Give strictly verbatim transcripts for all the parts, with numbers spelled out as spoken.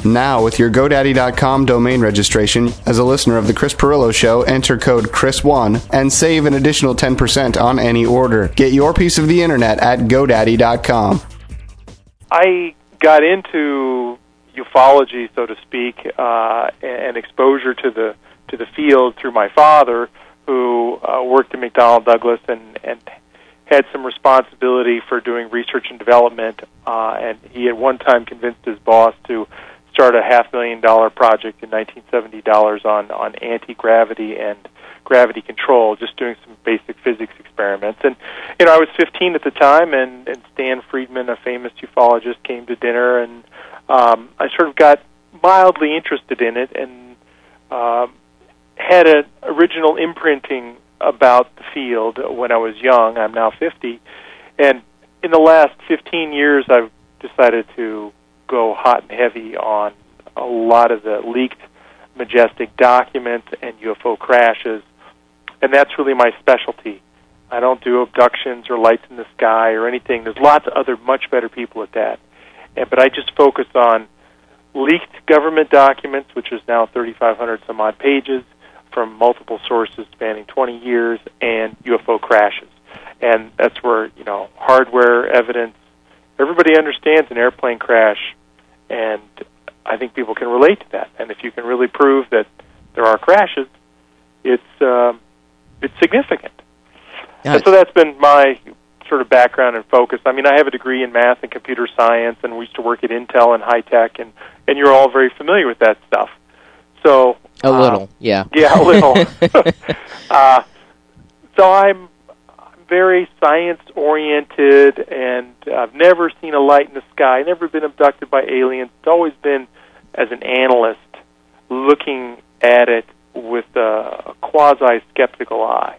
Now, with your GoDaddy dot com domain registration, as a listener of The Chris Pirillo Show, enter code Chris one and save an additional ten percent on any order. Get your piece of the internet at GoDaddy dot com. I got into ufology, so to speak, uh, and exposure to the to the field through my father, who uh, worked at McDonnell Douglas and, and had some responsibility for doing research and development, uh, and he at one time convinced his boss to start a half million dollar project in nineteen seventy dollars on, on anti-gravity and gravity control, just doing some basic physics experiments. And, you know, I was fifteen at the time, and, and Stan Friedman, a famous ufologist, came to dinner, and um, I sort of got mildly interested in it and um, had an original imprinting about the field when I was young. I'm now fifty. And in the last fifteen years, I've decided to go hot and heavy on a lot of the leaked majestic documents and U F O crashes, and that's really my specialty. I don't do abductions or lights in the sky or anything. There's lots of other much better people at that. And, but I just focus on leaked government documents, which is now thirty-five hundred some odd pages from multiple sources spanning twenty years, and U F O crashes. And that's where, you know, hardware evidence, everybody understands an airplane crash, and I think people can relate to that. And if you can really prove that there are crashes, it's um, it's significant. Yeah. And so that's been my sort of background and focus. I mean, I have a degree in math and computer science, and we used to work at Intel and high tech, and, and you're all very familiar with that stuff. So a little, uh, yeah, yeah, a little. uh, so I'm very science-oriented, and I've never seen a light in the sky, never been abducted by aliens. It's always been as an analyst looking at it with a quasi-skeptical eye.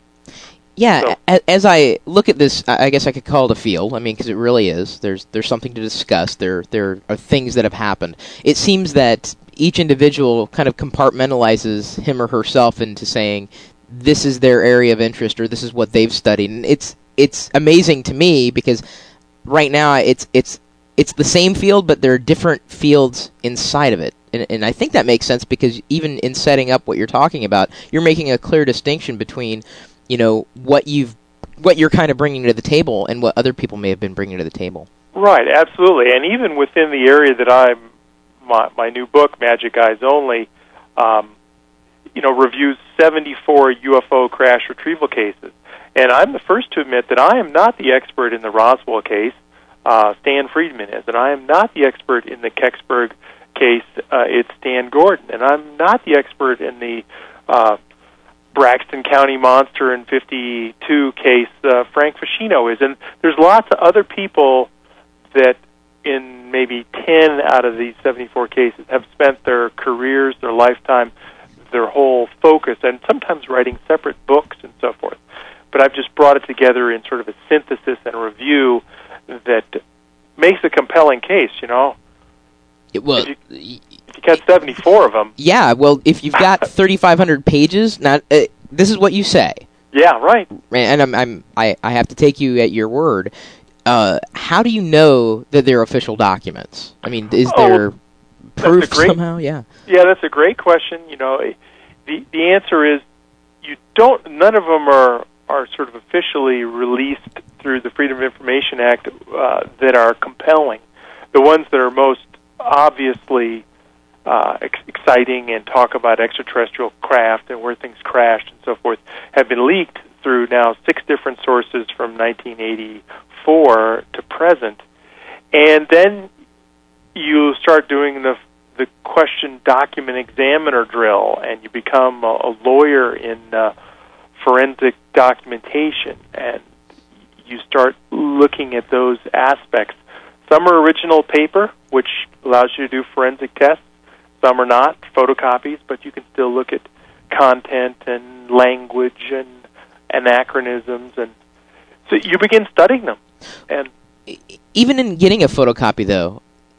Yeah, so, as I look at this, I guess I could call it a field. I mean, because it really is. There's there's something to discuss. There there are things that have happened. It seems that each individual kind of compartmentalizes him or herself into saying, this is their area of interest, or this is what they've studied. And it's it's amazing to me because right now it's it's it's the same field, but there are different fields inside of it. And, and I think that makes sense because even in setting up what you're talking about, you're making a clear distinction between, you know, what you've what you're kind of bringing to the table and what other people may have been bringing to the table. Right, absolutely. And even within the area that I'm, my, my new book, Magic Eyes Only, um, you know, reviews seventy-four U F O crash retrieval cases. And I'm the first to admit that I am not the expert in the Roswell case. Uh, Stan Friedman is. And I am not the expert in the Kecksburg case. Uh, it's Stan Gordon. And I'm not the expert in the uh, Braxton County Monster in fifty-two case. Uh, Frank Fascino is. And there's lots of other people that in maybe ten out of these seventy-four cases have spent their careers, their lifetime, their whole focus, and sometimes writing separate books and so forth. But I've just brought it together in sort of a synthesis and a review that makes a compelling case, you know. It, well, if you, if you got seventy-four of them. Yeah, well, if you've got thirty-five hundred pages, not uh, this is what you say. Yeah, right. And I'm, I'm, I, I have to take you at your word. Uh, how do you know that they're official documents? I mean, is oh, there proof great, somehow? Yeah. Yeah, that's a great question. You know, the the answer is you don't. None of them are are sort of officially released through the Freedom of Information Act uh, that are compelling. The ones that are most obviously uh, ex- exciting and talk about extraterrestrial craft and where things crashed and so forth have been leaked through now six different sources from nineteen eighty-four to present. And then you start doing the the question document examiner drill, and you become a, a lawyer in uh, forensic documentation, and you start looking at those aspects. Some are original paper, which allows you to do forensic tests. Some are not, photocopies, but you can still look at content and language and anachronisms, and so you begin studying them. And even in getting a photocopy, though,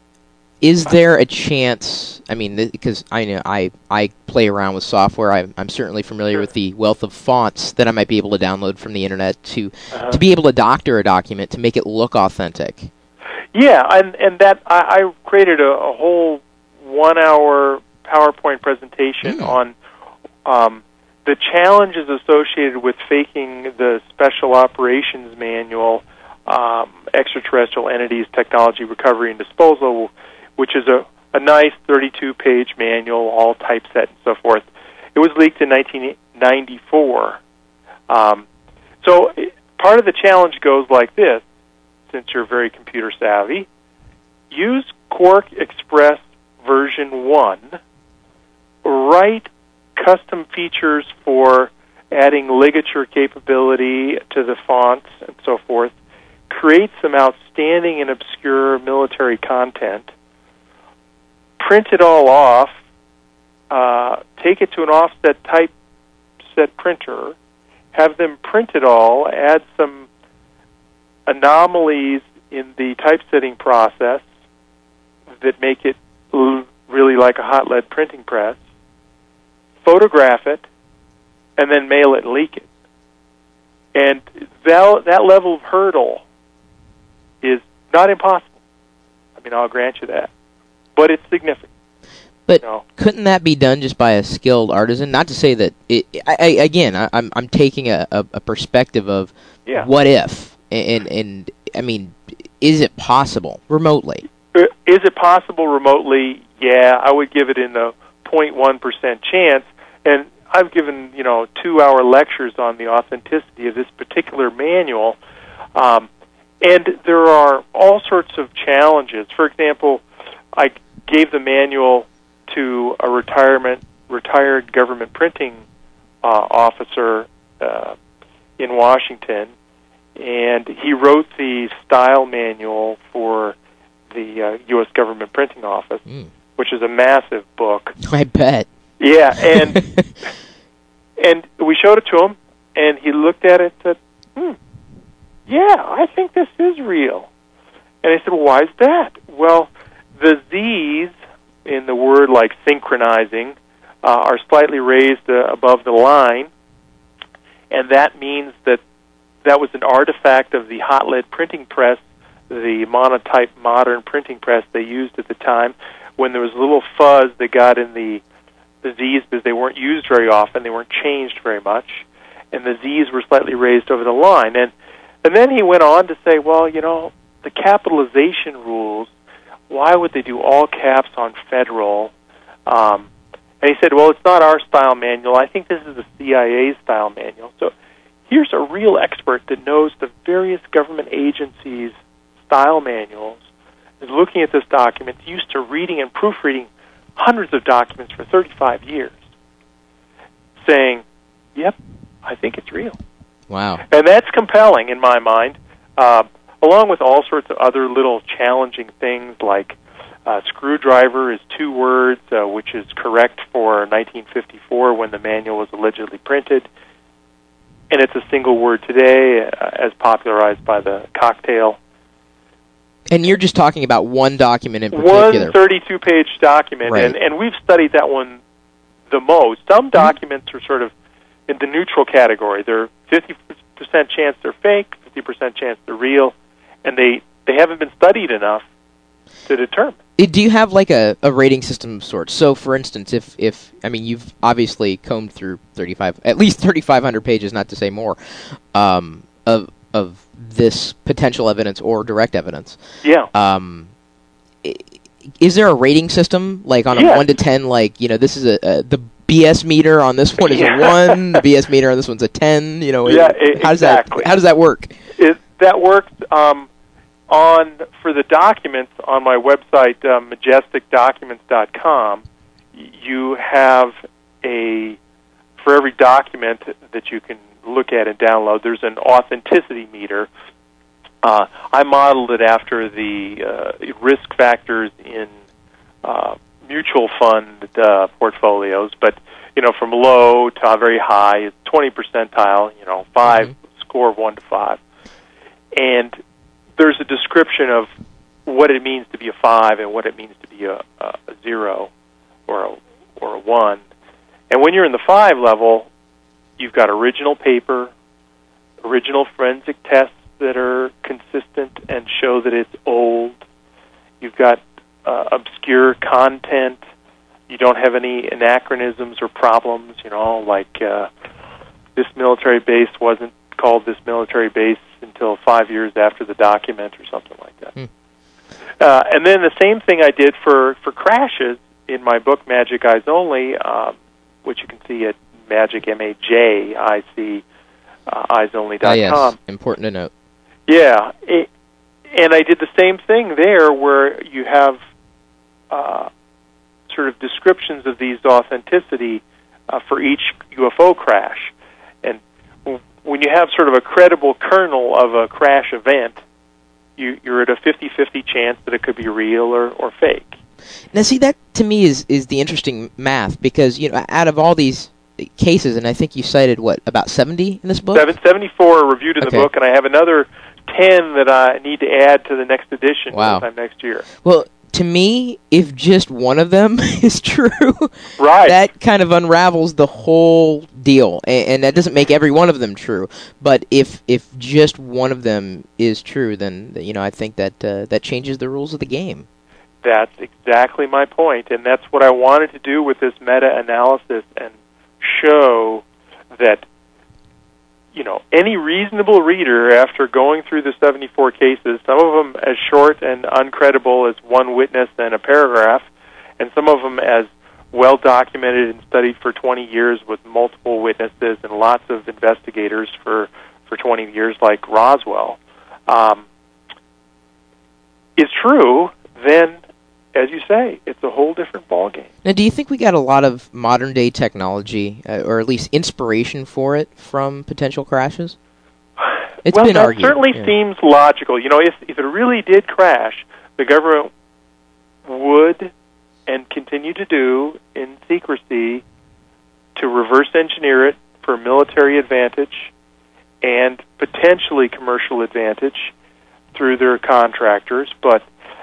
is there a chance? I mean, because I know I, I play around with software. I'm, I'm certainly familiar sure. with the wealth of fonts that I might be able to download from the internet to uh-huh. to be able to doctor a document to make it look authentic. Yeah, and and that I, I created a, a whole one-hour PowerPoint presentation mm. on um, the challenges associated with faking the Special Operations Manual, um, Extraterrestrial Entities, Technology, Recovery, and Disposal, which is a, a nice thirty-two page manual, all typeset and so forth. It was leaked in nineteen ninety-four. Um, so part of the challenge goes like this, since you're very computer savvy. Use Quark Express version one, write custom features for adding ligature capability to the fonts and so forth, create some outstanding and obscure military content, print it all off, uh, take it to an offset typeset printer, have them print it all, add some anomalies in the typesetting process that make it really like a hot lead printing press, photograph it, and then mail it and leak it. And that, that level of hurdle is not impossible. I mean, I'll grant you that. But it's significant. But you know? Couldn't that be done just by a skilled artisan? Not to say that it. I, I, again, I, I'm I'm taking a, a, a perspective of yeah. what if, and, and and I mean, is it possible remotely? Is it possible remotely? Yeah, I would give it in the zero point one percent chance. And I've given you know two hour lectures on the authenticity of this particular manual, um, and there are all sorts of challenges. For example, I gave the manual to a retirement retired government printing uh, officer uh, in Washington, and he wrote the style manual for the uh, U S government printing office, mm. which is a massive book. I bet. Yeah, and and we showed it to him, and he looked at it and said, hmm, yeah, I think this is real. And I said, well, why is that? Well, the Z's in the word like synchronizing uh, are slightly raised uh, above the line, and that means that that was an artifact of the hot lead printing press, the monotype modern printing press they used at the time, when there was a little fuzz that got in the, the Z's because they weren't used very often, they weren't changed very much, and the Z's were slightly raised over the line. And, and then he went on to say, well, you know, the capitalization rules, why would they do all caps on federal? Um, and he said, well, it's not our style manual. I think this is the C I A's style manual. So here's a real expert that knows the various government agencies' style manuals, is looking at this document, used to reading and proofreading hundreds of documents for thirty-five years, saying, yep, I think it's real. Wow. And that's compelling in my mind, uh, along with all sorts of other little challenging things like uh, screwdriver is two words, uh, which is correct for nineteen fifty-four when the manual was allegedly printed, and it's a single word today, uh, as popularized by the cocktail. And you're just talking about one document in particular. One thirty-two page document, right. and, and we've studied that one the most. Some documents are sort of in the neutral category. They're fifty percent chance they're fake, fifty percent chance they're real, and they, they haven't been studied enough to determine. Do you have like a, a rating system of sorts? So, for instance, if, if I mean, you've obviously combed through thirty-five, at least thirty-five hundred pages, not to say more, um, of of this potential evidence or direct evidence. Yeah. Um, is there a rating system, like on a yeah. one to ten? Like, you know, this is a, a the B S meter on this one is yeah. a one. The B S meter on this one's a ten. You know, yeah, it, how exactly. does that how does that work? It, that works um, on for the documents on my website, uh, majestic documents dot com. You have a for every document that you can look at and download, there's an authenticity meter. Uh, I modeled it after the uh, risk factors in uh, mutual fund uh, portfolios, but you know, from low to very high, it's twenty percentile. You know, five mm-hmm. score of one to five, and there's a description of what it means to be a five and what it means to be a, a, a zero or a, or a one. And when you're in the five level, you've got original paper, original forensic tests that are consistent and show that it's old. You've got uh, obscure content you don't have any anachronisms or problems, you know, like uh, this military base wasn't called this military base until five years after the document or something like that. Hmm. Uh, and then the same thing I did for, for crashes in my book, Magic Eyes Only, um, which you can see at Magic, M A J I C, uh, eyes only dot com. Ah, yes, important to note. Yeah, it, and I did the same thing there where you have uh, sort of descriptions of these authenticity uh, for each U F O crash. And when you have sort of a credible kernel of a crash event, you, you're at a fifty-fifty chance that it could be real or, or fake. Now, see, that to me is, is the interesting math, because, you know, out of all these cases, and I think you cited, what, about seventy in this book? Seven, seventy-four are reviewed in okay. the book, and I have another ten that I need to add to the next edition wow. sometime next year. Well, to me, if just one of them is true, right. that kind of unravels the whole deal, and, and that doesn't make every one of them true. But if if just one of them is true, then, you know, I think that uh, that changes the rules of the game. That's exactly my point, and that's what I wanted to do with this meta-analysis and show that, you know, any reasonable reader, after going through the seventy-four cases, some of them as short and uncredible as one witness and a paragraph, and some of them as well documented and studied for twenty years with multiple witnesses and lots of investigators for, for twenty years like Roswell, um, is true, then, as you say, it's a whole different ballgame. Now, do you think we got a lot of modern-day technology, uh, or at least inspiration for it, from potential crashes? It's well, been that argued. certainly yeah. seems logical. You know, if, if it really did crash, the government would and continue to do in secrecy to reverse engineer it for military advantage and potentially commercial advantage through their contractors, but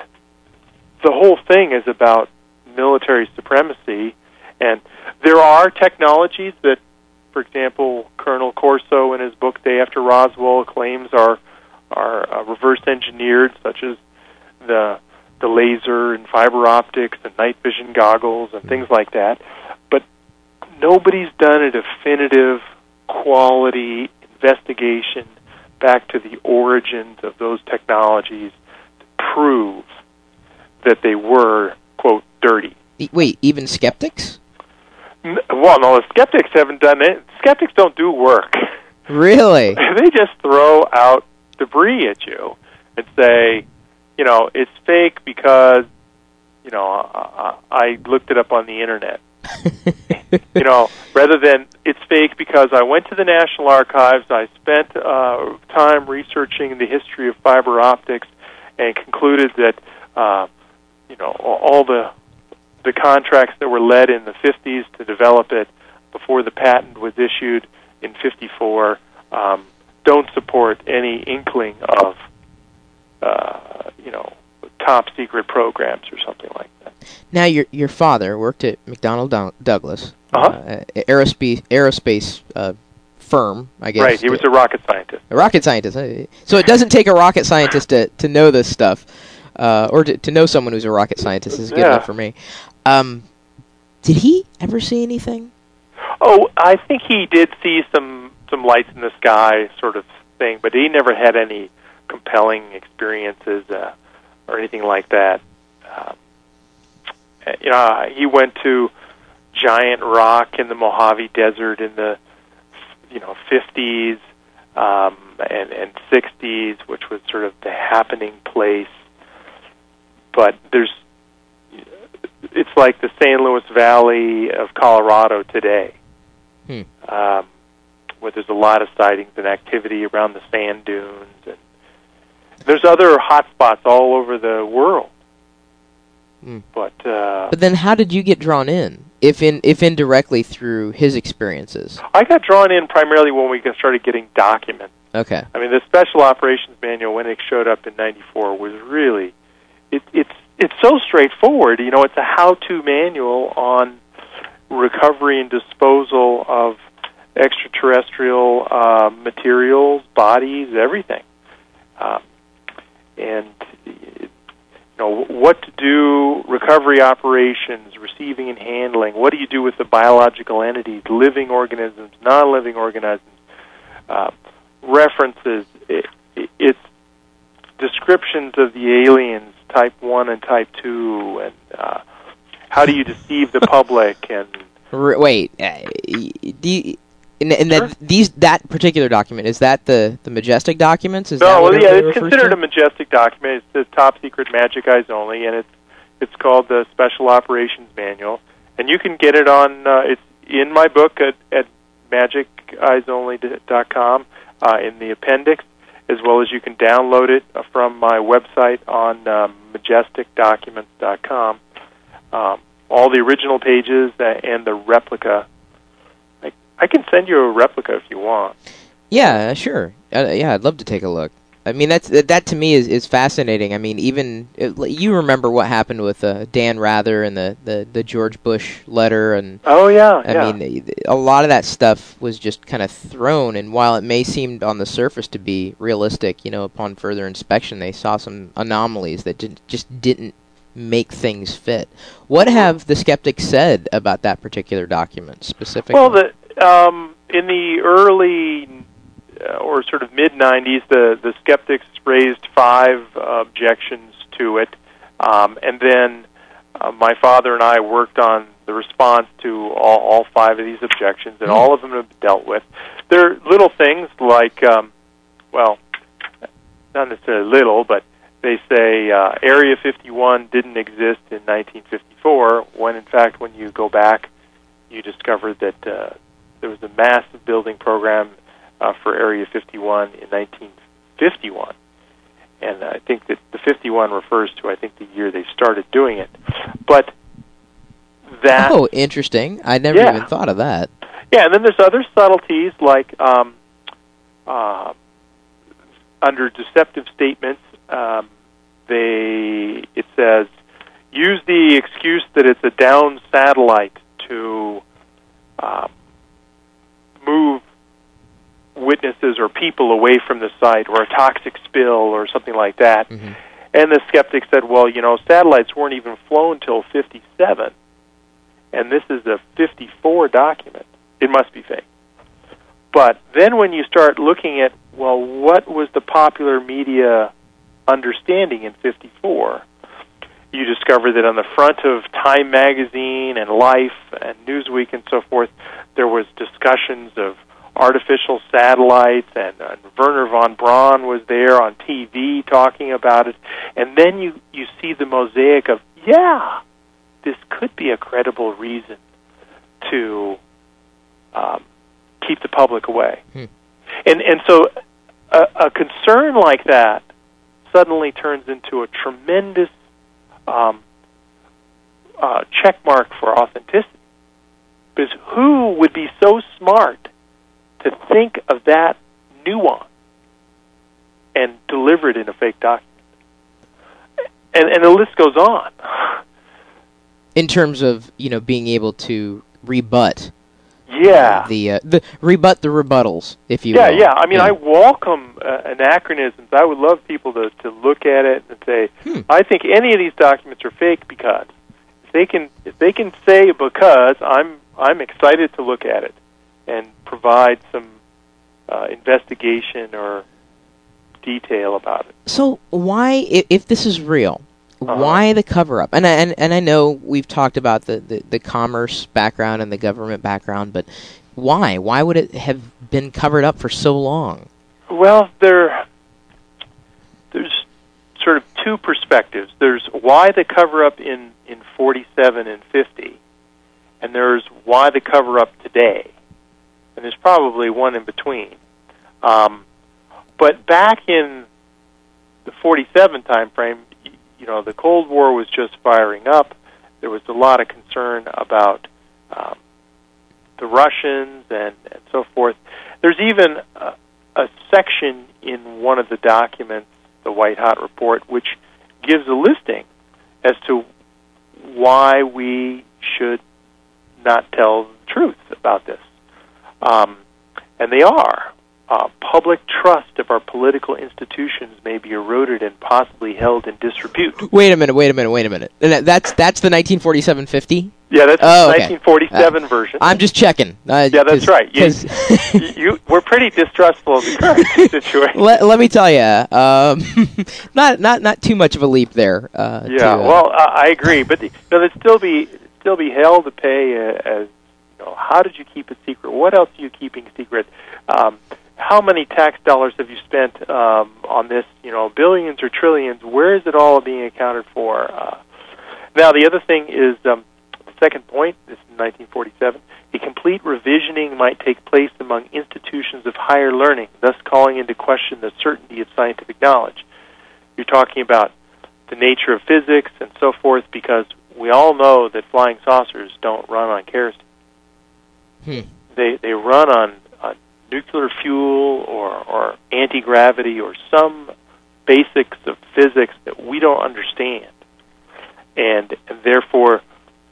the whole thing is about military supremacy, and there are technologies that, for example, Colonel Corso in his book Day After Roswell claims are are uh, reverse engineered, such as the the laser and fiber optics and night vision goggles and things like that. But nobody's done a definitive quality investigation back to the origins of those technologies to prove that they were, quote, dirty. Wait, even skeptics? Well, no, the skeptics haven't done it. Skeptics don't do work. Really? They just throw out debris at you and say, you know, it's fake because, you know, I, I looked it up on the Internet. You know, rather than it's fake because I went to the National Archives, I spent uh, time researching the history of fiber optics and concluded that, uh, you know, all the the contracts that were led in the fifties to develop it before the patent was issued in fifty-four um, don't support any inkling of, uh, you know, top secret programs or something like that. Now, your your father worked at McDonnell Douglas, uh-huh. uh, aerospace aerospace uh, firm, I guess. Right, he was a rocket scientist. A rocket scientist. So it doesn't take a rocket scientist to, to know this stuff. Uh, or to, to know someone who's a rocket scientist is good yeah. enough for me. Um, did he ever see anything? Oh, I think he did see some, some lights in the sky sort of thing, but he never had any compelling experiences uh, or anything like that. Um, you know, he went to Giant Rock in the Mojave Desert in the you know fifties um, and, and sixties, which was sort of the happening place. But there's, it's like the San Luis Valley of Colorado today, hmm. um, where there's a lot of sightings and activity around the sand dunes. And there's other hot spots all over the world. Hmm. But uh, but then how did you get drawn in, if in if indirectly through his experiences? I got drawn in primarily when we started getting documents. Okay. I mean, the Special Operations Manual, when it showed up in ninety-four, was really... It, it's it's so straightforward. You know, it's a how-to manual on recovery and disposal of extraterrestrial uh, materials, bodies, everything. Um, and it, you know, what to do, recovery operations, receiving and handling. What do you do with the biological entities, living organisms, non-living organisms, uh, references. It, it, it's descriptions of the aliens, type one and type two, and uh, how do you deceive the public? And wait, uh, do you, and, and sure. that these that particular document, is that the the Majestic documents? Is no, that well, what yeah, it it's considered to? a Majestic document. It's the top secret Magic Eyes Only, and it's it's called the Special Operations Manual, and you can get it on. Uh, it's in my book at, at magic eyes only dot com uh, in the appendix, as well as you can download it from my website on um, majestic documents dot com. Um, all the original pages and the replica. I, I can send you a replica if you want. Yeah, sure. Uh, yeah, I'd love to take a look. I mean, that's that to me is, is fascinating. I mean, even it, you remember what happened with uh, Dan Rather and the, the, the George Bush letter, and oh yeah, I yeah. mean, a lot of that stuff was just kind of thrown. And while it may seem on the surface to be realistic, you know, upon further inspection, they saw some anomalies that did, just didn't make things fit. What have the skeptics said about that particular document specifically? Well, the um, in the early uh, or sort of mid nineties, the the skeptics raised five uh, objections to it, um, and then uh, my father and I worked on the response to all, all five of these objections, and mm. all of them have been dealt with. They're little things like, um, well, not necessarily little, but they say uh, Area fifty-one didn't exist in nineteen fifty-four, when in fact when you go back, you discovered that uh, there was a massive building program uh, for Area fifty-one in nineteen fifty-one. And I think that the fifty-one refers to, I think, the year they started doing it. But that... Oh, interesting. I never yeah. even thought of that. Yeah, and then there's other subtleties like um, uh, under deceptive statements, um, they it says, use the excuse that it's a down satellite to um, move witnesses or people away from the site, or a toxic spill or something like that. Mm-hmm. And the skeptic said, well, you know, satellites weren't even flown till fifty-seven, and this is a fifty-four document. It must be fake. But then when you start looking at, well, what was the popular media understanding in fifty-four, you discover that on the front of Time magazine and Life and Newsweek and so forth, there was discussions of artificial satellites, and, and Wernher von Braun was there on T V talking about it. And then you, you see the mosaic of, yeah, this could be a credible reason to um, keep the public away. Hmm. And and so a, a concern like that suddenly turns into a tremendous um, uh, check mark for authenticity. Because who would be so smart to think of that nuance and deliver it in a fake document? And, and the list goes on. In terms of, you know, being able to rebut. Yeah. The uh, the rebut the rebuttals, if you yeah, will. Yeah, yeah. I mean, yeah. I welcome uh, anachronisms. I would love people to, to look at it and say, hmm. I think any of these documents are fake because. If they can if they can say because, I'm I'm excited to look at it and provide some uh, investigation or detail about it. So why, if, if this is real, uh-huh. why the cover-up? And I, and and I know we've talked about the, the, the commerce background and the government background, but why? Why would it have been covered up for so long? Well, there there's sort of two perspectives. There's why the cover-up in, in forty-seven and fifty, and there's why the cover-up today. And there's probably one in between. Um, but back in the forty-seven time frame, you know, the Cold War was just firing up. There was a lot of concern about um, the Russians and, and so forth. There's even a, a section in one of the documents, the White Hot Report, which gives a listing as to why we should not tell the truth about this. Um, and they are. uh, public trust of our political institutions may be eroded and possibly held in disrepute. Wait a minute, wait a minute, wait a minute. That's that's the nineteen forty-seven fifty? Yeah, that's oh, the okay. nineteen forty-seven uh, version. I'm just checking. Uh, yeah, that's right. You, you, we're pretty distrustful of the current situation. Let, let me tell you, um, not not not too much of a leap there. Uh, yeah, to, uh, well, uh, I agree, but the, you know, there'd still be still be hell to pay uh, as you know. How did you keep it secret? What else are you keeping secret? Um, how many tax dollars have you spent um, on this? You know, billions or trillions? Where is it all being accounted for? Uh, now, the other thing is. Um, Second point, this is nineteen forty-seven, a complete revisioning might take place among institutions of higher learning, thus calling into question the certainty of scientific knowledge. You're talking about the nature of physics and so forth, because we all know that flying saucers don't run on kerosene. Hmm. They they run on, on nuclear fuel or, or anti-gravity or some basics of physics that we don't understand. And, and therefore,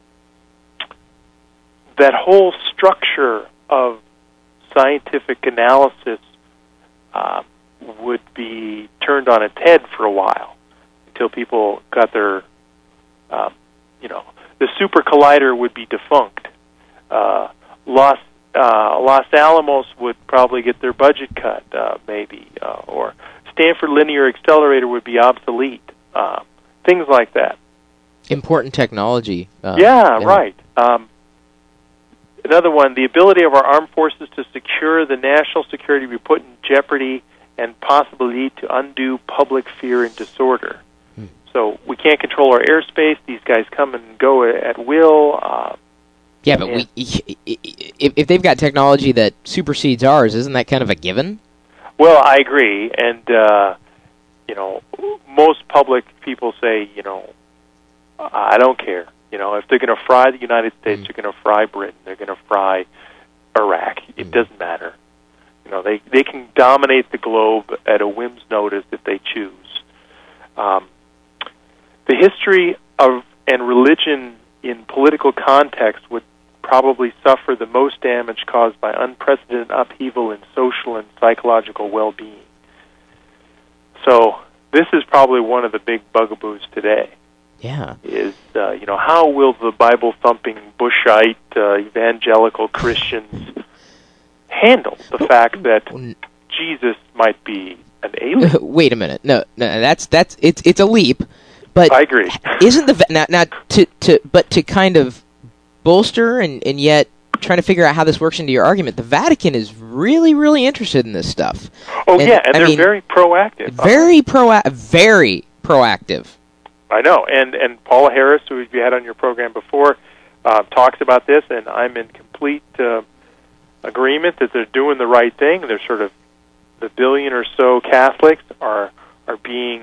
that whole structure of scientific analysis uh, would be turned on its head for a while until people got their, um, you know, the super collider would be defunct. Uh, Los uh, Los Alamos would probably get their budget cut, uh, maybe, uh, or Stanford Linear Accelerator would be obsolete. Uh, things like that. Important technology. Uh, yeah, yeah, right. Um, Another one, the ability of our armed forces to secure the national security be put in jeopardy and possibly lead to undue public fear and disorder. Hmm. So we can't control our airspace. These guys come and go at will. Uh, yeah, but we, if, if they've got technology that supersedes ours, isn't that kind of a given? Well, I agree. And, uh, you know, most public people say, you know, I don't care. You know, if they're going to fry the United States, mm. they're going to fry Britain, they're going to fry Iraq. It mm. doesn't matter. You know, they they can dominate the globe at a whim's notice if they choose. Um, the history of and religion in political context would probably suffer the most damage caused by unprecedented upheaval in social and psychological well-being. So this is probably one of the big bugaboos today. Yeah. Is, uh, you know, how will the Bible-thumping Bushite uh, evangelical Christians handle the fact that Jesus might be an alien? Wait a minute. No, no, that's that's it's it's a leap, but I agree. Isn't the now, now to to but to kind of bolster and, and yet trying to figure out how this works into your argument, the Vatican is really really interested in this stuff. Oh and, yeah, and I they're mean, very proactive. Very pro very proactive. I know, and and Paula Harris, who you had on your program before, uh, talks about this, and I'm in complete uh, agreement that they're doing the right thing. They're sort of the billion or so Catholics are are being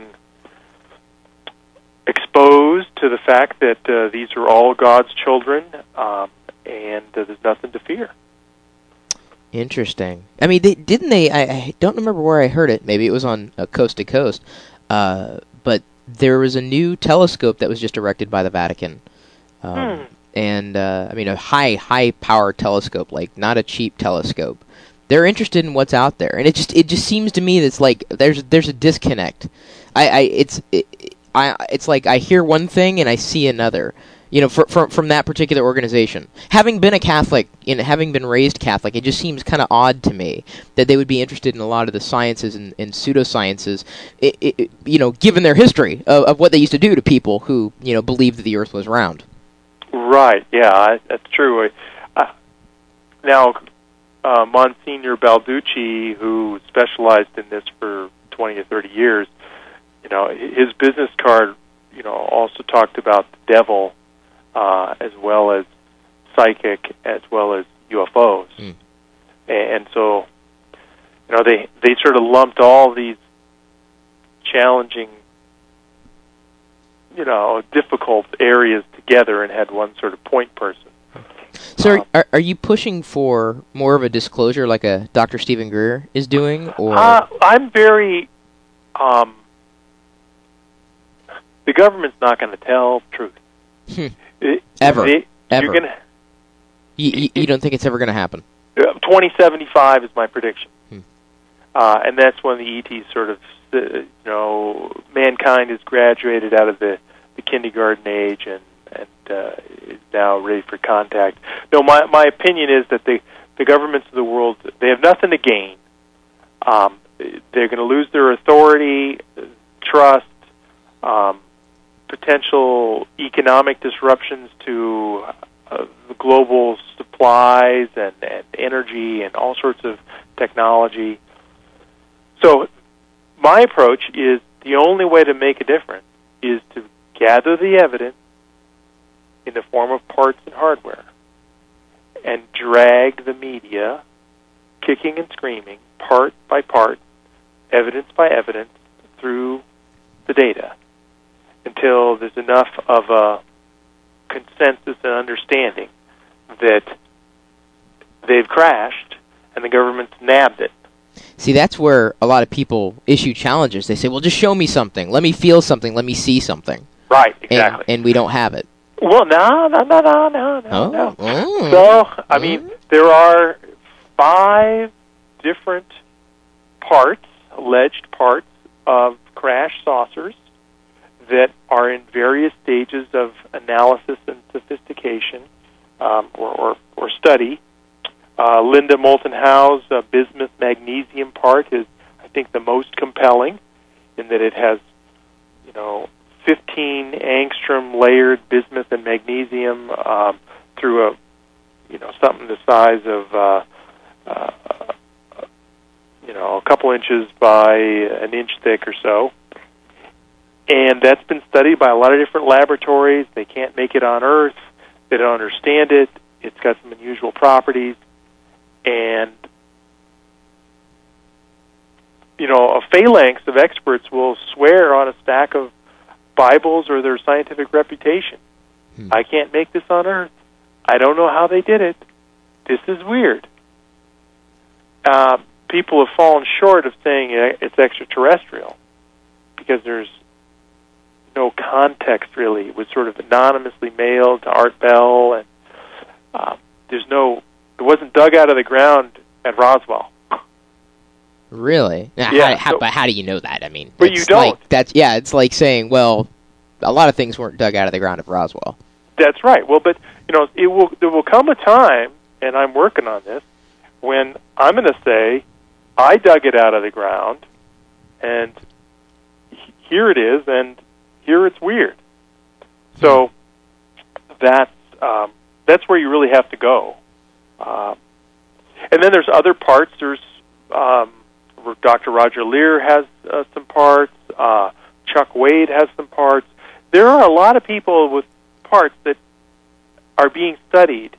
exposed to the fact that uh, these are all God's children, um, and uh, there's nothing to fear. Interesting. I mean, they, didn't they? I, I don't remember where I heard it. Maybe it was on uh, Coast to Coast, uh, but. There was a new telescope that was just erected by the Vatican. Um, hmm. And, uh, I mean, a high, high-power telescope, like, not a cheap telescope. They're interested in what's out there. And it just it just seems to me that it's like there's there's a disconnect. I, I it's it, I it's like I hear one thing and I see another. You know, for, for, from that particular organization. Having been a Catholic, and having been raised Catholic, it just seems kind of odd to me that they would be interested in a lot of the sciences and, and pseudosciences, it, it, you know, given their history of, of what they used to do to people who, you know, believed that the Earth was round. Right, yeah, I, that's true. Uh, now, uh, Monsignor Balducci, who specialized in this for twenty or thirty years, you know, his business card, you know, also talked about the devil, Uh, as well as psychic, as well as U F Os. Mm. And so, you know, they, they sort of lumped all these challenging, you know, difficult areas together and had one sort of point person. So um, are, are you pushing for more of a disclosure like a Doctor Stephen Greer is doing? Or uh, I'm very... Um, the government's not going to tell the truth. It, ever, they, ever. Gonna, you, you, you don't think it's ever going to happen? twenty seventy-five is my prediction. Hmm. uh, and that's when the E Ts sort of, uh, you know, mankind has graduated out of the, the kindergarten age and and uh, is now ready for contact. No, my my opinion is that the the governments of the world, they have nothing to gain. Um, they're going to lose their authority, trust, um, potential economic disruptions to uh, the global supplies and, and energy and all sorts of technology. So my approach is the only way to make a difference is to gather the evidence in the form of parts and hardware and drag the media, kicking and screaming, part by part, evidence by evidence, through the data until there's enough of a consensus and understanding that they've crashed and the government's nabbed it. See, that's where a lot of people issue challenges. They say, well, just show me something. Let me feel something. Let me see something. Right, exactly. And, and we don't have it. Well, no, no, no, no, no, no, oh. no. Oh. So, I mean, there are five different parts, alleged parts, of crash saucers that are in various stages of analysis and sophistication um, or, or, or study. Uh, Linda Moulton Howe's uh, bismuth magnesium part is, I think, the most compelling in that it has, you know, fifteen angstrom layered bismuth and magnesium um, through a, you know, something the size of, uh, uh, you know, a couple inches by an inch thick or so. And that's been studied by a lot of different laboratories. They can't make it on Earth. They don't understand it. It's got some unusual properties. And, you know, a phalanx of experts will swear on a stack of Bibles or their scientific reputation. Hmm. I can't make this on Earth. I don't know how they did it. This is weird. Uh, people have fallen short of saying it's extraterrestrial because there's no context, really. It was sort of anonymously mailed to Art Bell, and uh, there's no, it wasn't dug out of the ground at Roswell. Really? Now, yeah. How, so, but how do you know that? I mean, but you don't. Like, that's yeah. It's like saying, well, a lot of things weren't dug out of the ground at Roswell. That's right. Well, but you know, it will. There will come a time, and I'm working on this, when I'm going to say, I dug it out of the ground, and here it is, and here it's weird. So that's um, that's where you really have to go. Uh, and then there's other parts. There's um, Doctor Roger Leir has uh, some parts. Uh, Chuck Wade has some parts. There are a lot of people with parts that are being studied.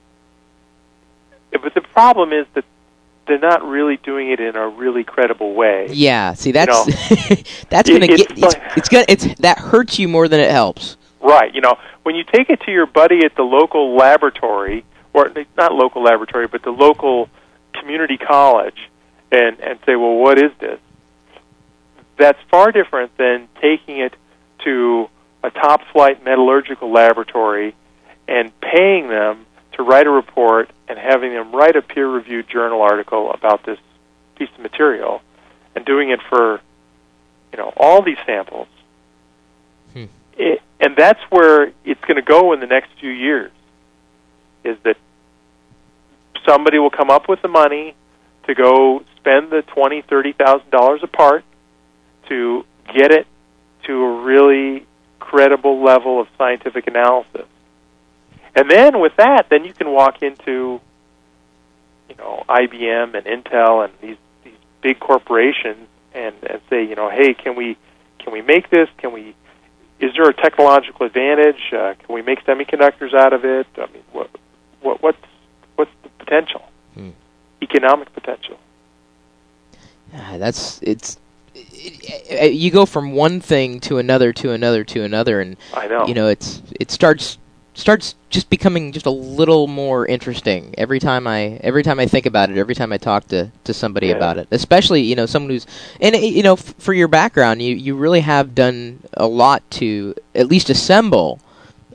But the problem is that they're not really doing it in a really credible way. Yeah, see, that's you know, that's going to it, get it's, it's, it's going it's that hurts you more than it helps. Right. You know, when you take it to your buddy at the local laboratory, or not local laboratory, but the local community college, and and say, well, what is this? That's far different than taking it to a top-flight metallurgical laboratory and paying them to write a report and having them write a peer-reviewed journal article about this piece of material, and doing it for, you know, all these samples. Hmm. It, and that's where it's going to go in the next few years, is that somebody will come up with the money to go spend the twenty thousand dollars, thirty thousand dollars a part to get it to a really credible level of scientific analysis. And then with that, then you can walk into, you know, I B M and Intel and these, these big corporations and, and say, you know, hey, can we can we make this? Can we? Is there a technological advantage? Uh, can we make semiconductors out of it? I mean, what what what's what's the potential? Hmm. Economic potential. Uh, that's it's. It, it, you go from one thing to another to another to another, and I know. You know, it's it starts. starts just becoming just a little more interesting every time I every time I think about it, every time I talk to, to somebody yeah. about it. Especially, you know, someone who's and you know, f- for your background, you, you really have done a lot to at least assemble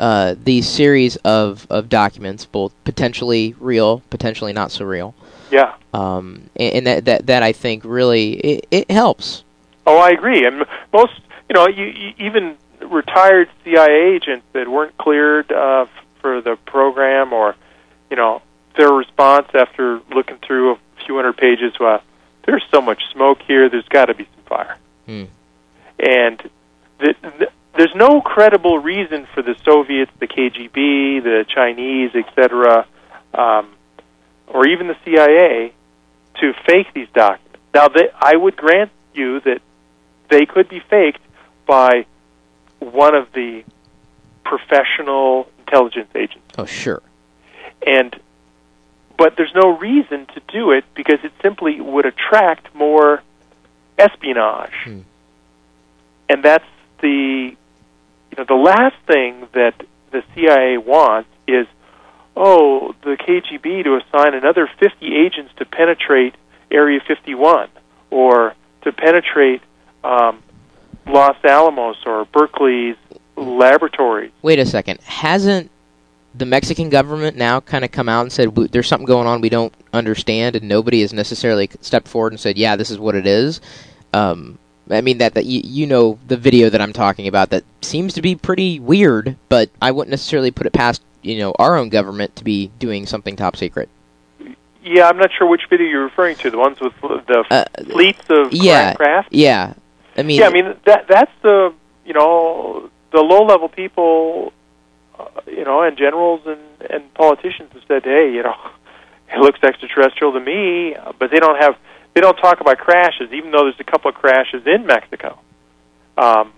uh, these series of, of documents, both potentially real, potentially not so real. Yeah. Um, and, and that, that that I think really it, it helps. Oh, I agree. And most, you know, you, you, even retired C I A agents that weren't cleared uh, for the program, or, you know, their response after looking through a few hundred pages, well, there's so much smoke here, there's got to be some fire. Hmm. And the, the, there's no credible reason for the Soviets, the K G B, the Chinese, et cetera, um, or even the C I A, to fake these documents. Now, they, I would grant you that they could be faked by one of the professional intelligence agents. Oh, sure. And but there's no reason to do it because it simply would attract more espionage. Hmm. And that's the, you know, the last thing that the C I A wants is, oh, the K G B to assign another fifty agents to penetrate Area fifty-one, or to penetrate um, Los Alamos or Berkeley's laboratories. Wait a second. Hasn't the Mexican government now kind of come out and said, there's something going on we don't understand, and nobody has necessarily stepped forward and said, yeah, this is what it is? Um, I mean, that, that you, you know the video that I'm talking about that seems to be pretty weird, but I wouldn't necessarily put it past, you know, our own government to be doing something top secret. Yeah, I'm not sure which video you're referring to. The ones with the uh, fleets of yeah, craft. Yeah, I mean, yeah, I mean that that's the you know the low level people, uh, you know, and generals and and politicians have said, hey, you know, it looks extraterrestrial to me, but they don't have they don't talk about crashes, even though there's a couple of crashes in Mexico. Um,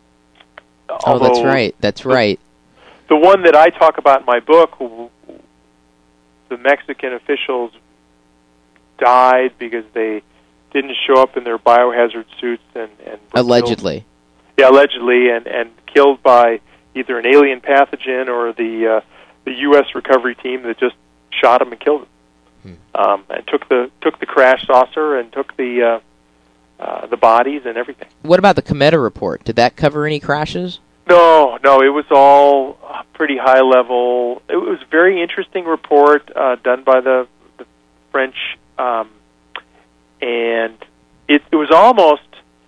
oh, that's right. That's right. The, the one that I talk about in my book, the Mexican officials died because they didn't show up in their biohazard suits and, and allegedly. Killed, yeah, allegedly, and, and killed by either an alien pathogen or the uh, the U S recovery team that just shot them and killed them, hmm. um, and took the took the crash saucer and took the uh, uh, the bodies and everything. What about the Cometa report? Did that cover any crashes? No, no, it was all pretty high level. It was a very interesting report uh, done by the, the French, um, and it, it was almost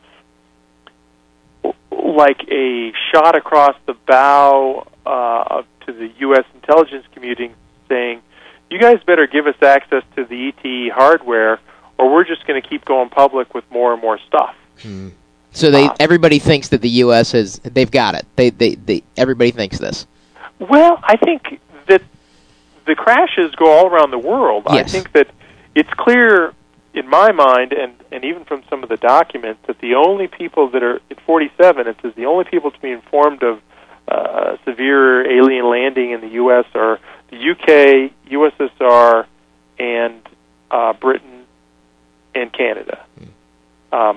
like a shot across the bow uh, to the U S intelligence community saying, you guys better give us access to the E T E hardware, or we're just going to keep going public with more and more stuff. Hmm. So they uh, everybody thinks that the U S has they've got it. They they they everybody thinks this. Well, I think that the crashes go all around the world. Yes. I think that it's clear in my mind, and, and even from some of the documents, that the only people that are at forty-seven, it says the only people to be informed of uh, severe alien landing in the U S are the U K, U S S R, and uh, Britain and Canada. Hmm. Um,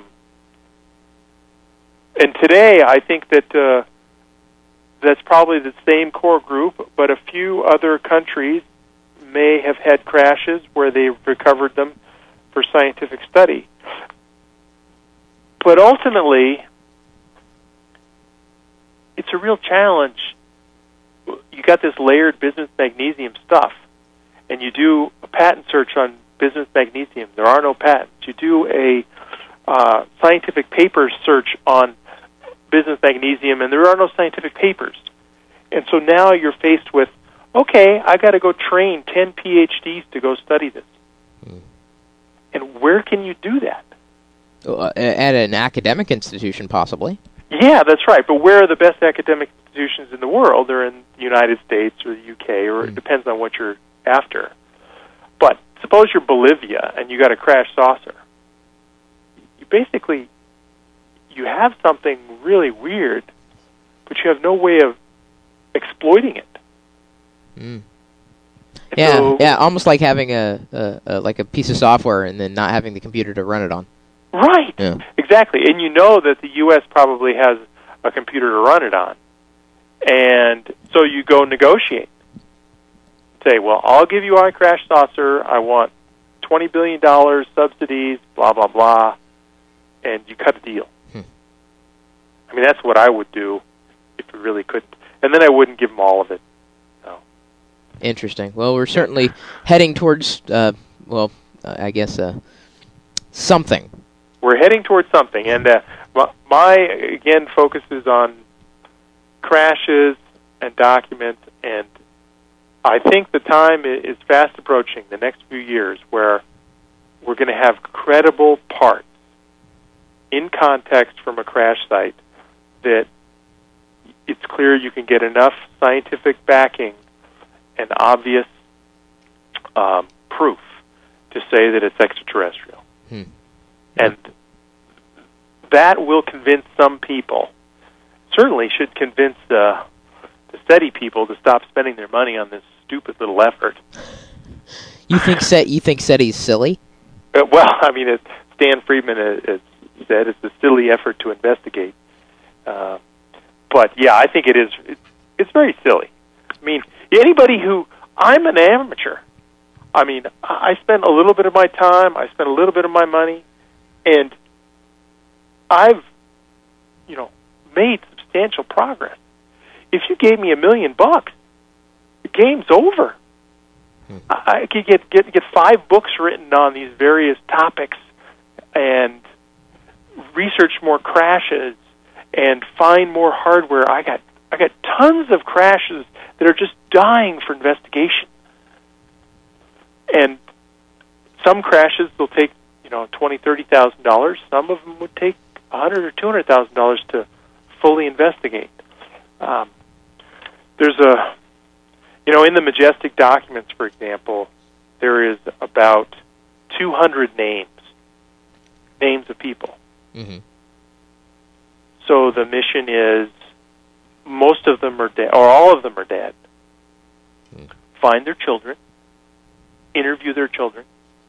And today, I think that uh, that's probably the same core group, but a few other countries may have had crashes where they've recovered them for scientific study. But ultimately, it's a real challenge. You got this layered bismuth magnesium stuff, and you do a patent search on bismuth magnesium. There are no patents. You do a uh, scientific paper search on bismuth magnesium, and there are no scientific papers. And so now you're faced with, okay, I got to go train ten P H Ds to go study this. Hmm. And where can you do that? Uh, at an academic institution, possibly. Yeah, that's right. But where are the best academic institutions in the world? They're in the United States or the U K, or hmm. it depends on what you're after. But suppose you're Bolivia and you got a crash saucer. You basically, you have something really weird, but you have no way of exploiting it. Mm. Yeah, so, yeah, almost like having a, a, a like a piece of software and then not having the computer to run it on. Right, yeah. Exactly. And you know that the U S probably has a computer to run it on. And so you go negotiate. Say, well, I'll give you our crash saucer. I want twenty billion dollars subsidies, blah, blah, blah. And you cut a deal. Hmm. I mean, that's what I would do if we really could. and then I wouldn't give them all of it. So. Interesting. Well, we're certainly heading towards, uh, well, uh, I guess, uh, something. We're heading towards something, and uh, my, again, focuses on crashes and documents, and I think the time is fast approaching, the next few years, where we're going to have credible parts in context from a crash site that it's clear you can get enough scientific backing and obvious um, proof to say that it's extraterrestrial. Hmm. And that will convince some people, certainly should convince uh, the SETI people to stop spending their money on this stupid little effort. You think Set? You think SETI's silly? Uh, well, I mean, as Stan Friedman has said, it's a silly effort to investigate. Uh, but yeah, I think it is. It, it's very silly. I mean, anybody who I'm an amateur. I mean, I spend a little bit of my time. I spend a little bit of my money, and I've, you know, made substantial progress. If you gave me a million bucks, the game's over. Hmm. I could get, get get five books written on these various topics and research more crashes and find more hardware. I got I got tons of crashes that are just dying for investigation. And some crashes will take, you know, twenty, thirty thousand dollars. Some of them would take a hundred or two hundred thousand dollars to fully investigate. Um, there's a, you know, in the Majestic documents, for example, there is about two hundred names, names of people. Mm-hmm. So the mission is, most of them are dead, or all of them are dead. Mm. Find their children, interview their children.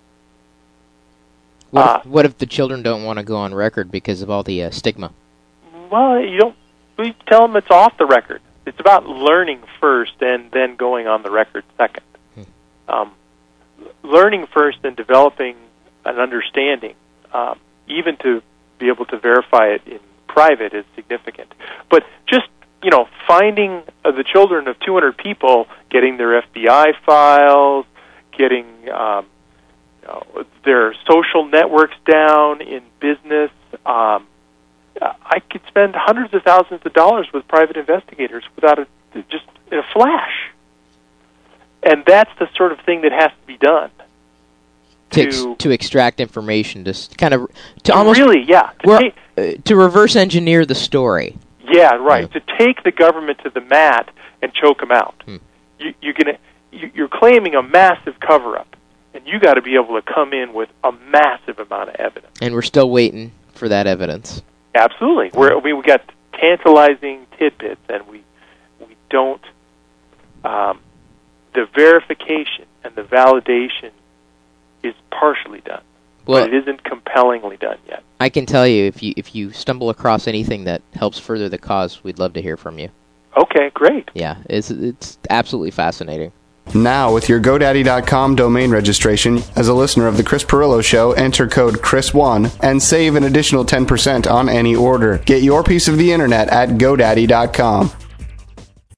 What, uh, if, what if the children don't want to go on record because of all the uh, stigma? Well, you don't. We tell them it's off the record. It's about learning first and then going on the record second. Hmm. Um, learning first and developing an understanding, um, even to be able to verify it in private, is significant. But just, you know, finding uh, the children of two hundred people, getting their F B I files, getting um, you know, their social networks down in business. Um, I could spend hundreds of thousands of dollars with private investigators without a, just in a flash. And that's the sort of thing that has to be done. To, ex- to, to extract information, to kind of... To, to almost really, yeah. To, take, uh, to reverse engineer the story. Yeah, right. Yeah. To take the government to the mat and choke them out. Hmm. You, you're gonna, you, you're claiming a massive cover-up, and you got to be able to come in with a massive amount of evidence. And we're still waiting for that evidence. Absolutely. We're, we we got tantalizing tidbits, and we we don't. Um, the verification and the validation is partially done, well, but it isn't compellingly done yet. I can tell you, if you if you stumble across anything that helps further the cause, we'd love to hear from you. Okay, great. Yeah, it's it's absolutely fascinating. Now, with your GoDaddy dot com domain registration, as a listener of The Chris Pirillo Show, enter code Chris one and save an additional ten percent on any order. Get your piece of the internet at GoDaddy dot com.